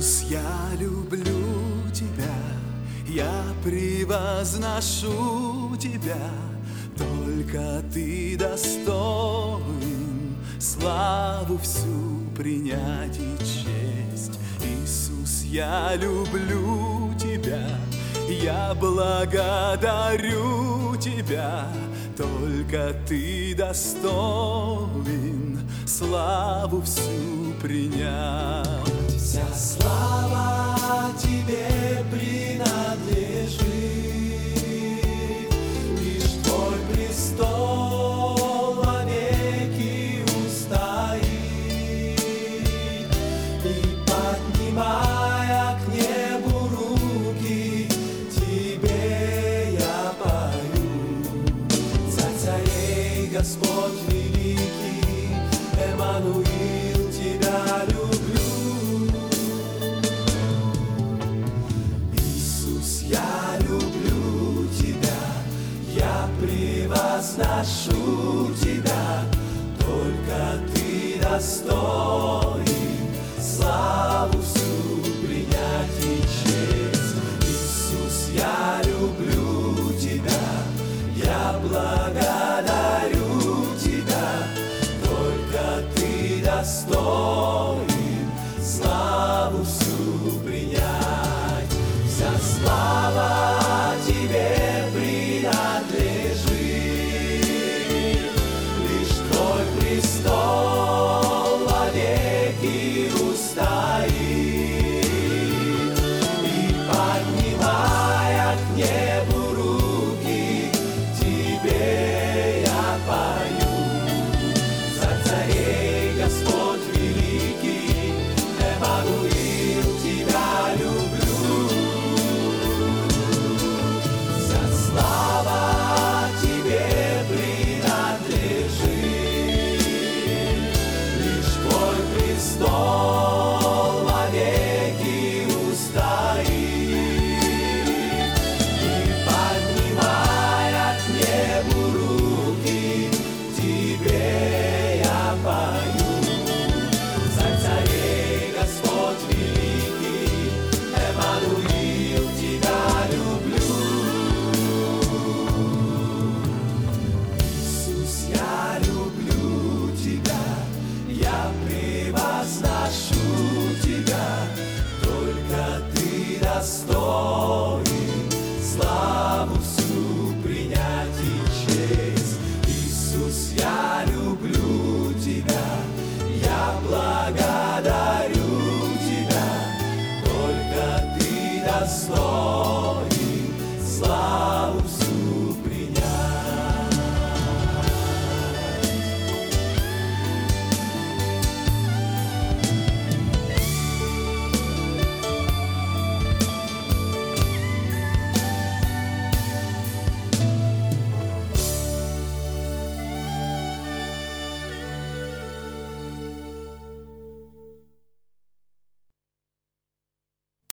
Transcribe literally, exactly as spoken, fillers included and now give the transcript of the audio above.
Иисус, я люблю Тебя, я превозношу Тебя, только Ты достоин славу всю принять и честь. Иисус, я люблю Тебя, я благодарю Тебя, только Ты достоин славу всю принять. Вся слава Тебе принадлежит, лишь Твой престол вовеки устоит. И поднимая к небу руки, Тебе я пою. Царь царей, Господь великий, Эммануил, Тебя люблю. Я люблю Тебя, я превозношу Тебя, только Ты достоин славу всю принять и честь. Иисус, я люблю Тебя, я благодарю Тебя, только Ты достоин славу всю